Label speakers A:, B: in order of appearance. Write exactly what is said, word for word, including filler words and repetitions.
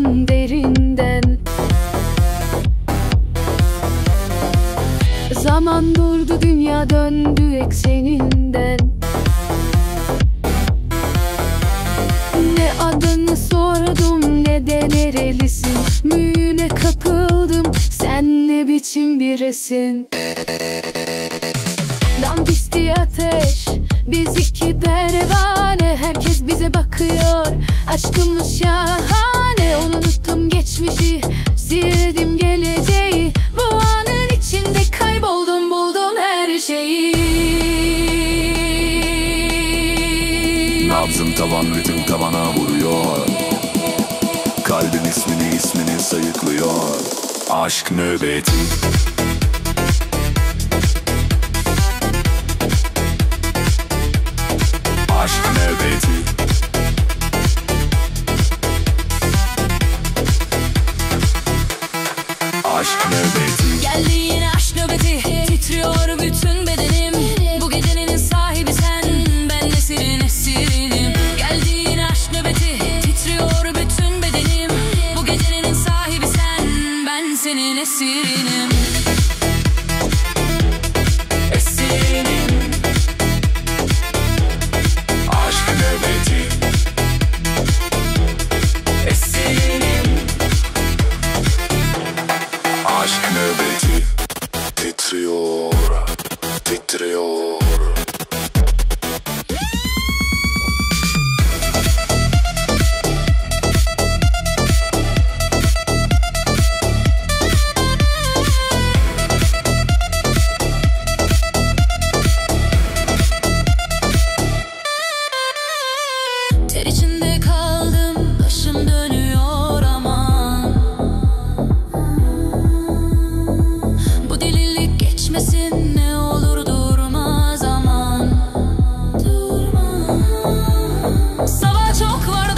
A: kalbim derinden. Zaman durdu, dünya döndü ekseninden. Ne adını sordum ne de nerelisin, mühüne kapıldım, sen ne biçim birisin. Dam pisti ateş, biz iki pervane, herkes bize bakıyor, aşkımız şahane. Unuttum geçmişi, sildim geleceği, bu anın içinde kayboldum, buldum her şeyi.
B: Nabzım tavan, ritim tavana vuruyor, kalbim ismini ismini sayıklıyor. Aşk nöbeti. Aşk nöbeti. Aşk nöbeti.
C: Geldi yine aşk nöbeti, titriyor bütün bedenim. Bu gecenin sahibi sen, ben esirin esirim. Geldi yine aşk nöbeti, titriyor bütün bedenim. Bu gecenin sahibi sen, ben senin esirinim.
B: Esirinim. Aşk nöbeti. Esirinim. Aşk nöbeti. Titriyor, titriyor.
C: Ter içinde kaldım, başım dönüyor aman. Bu delilik geçmesin, ne olur durma zaman. Durma. Sabah çok var